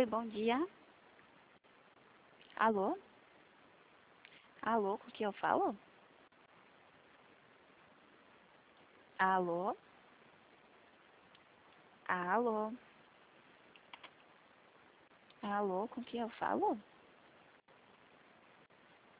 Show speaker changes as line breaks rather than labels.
bom dia. Alô? Alô, com quem eu falo? Alô? Alô? Alô, com quem eu falo?